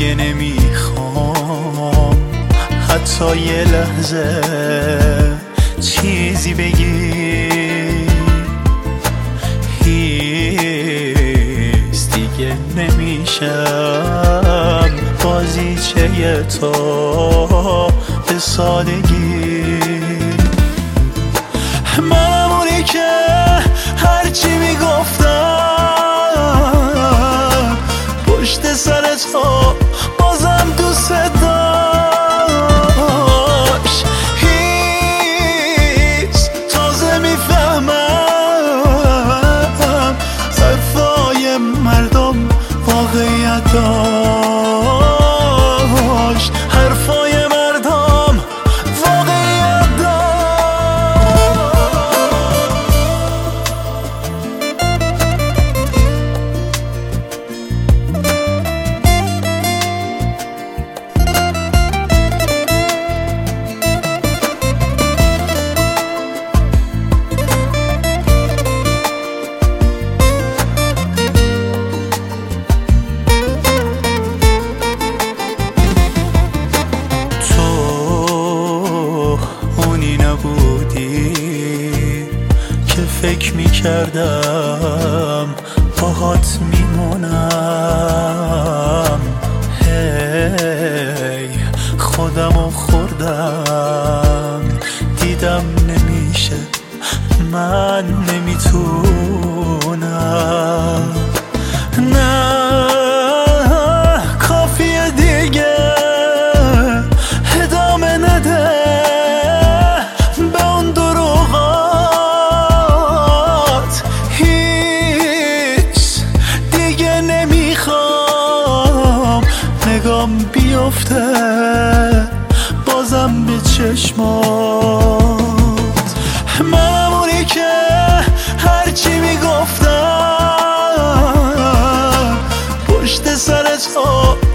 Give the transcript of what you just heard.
دیگه نمیخوام حتی یه لحظه چیزی بگی، هیچ دیگه نمیشم بازیچه تو به سادگی. منم اونی که هرچی میگفتم پشت سر تو بازم دوست داشت، هیچ تازه میفهمم حرفای مردم واقعیت داشت، حرفای مردم واقعیت داشت. فکر میکردم باهات میمونم، هی خودمو خوردم دیدم نمیشه، من نمیتونم، نه کافیه دیگه ادامه نده به اون دروغات، هیچ دیگه نمیخوام نگام بیفته بازم به چشمات. منم اونی که هرچی میگفتم پشت سر تو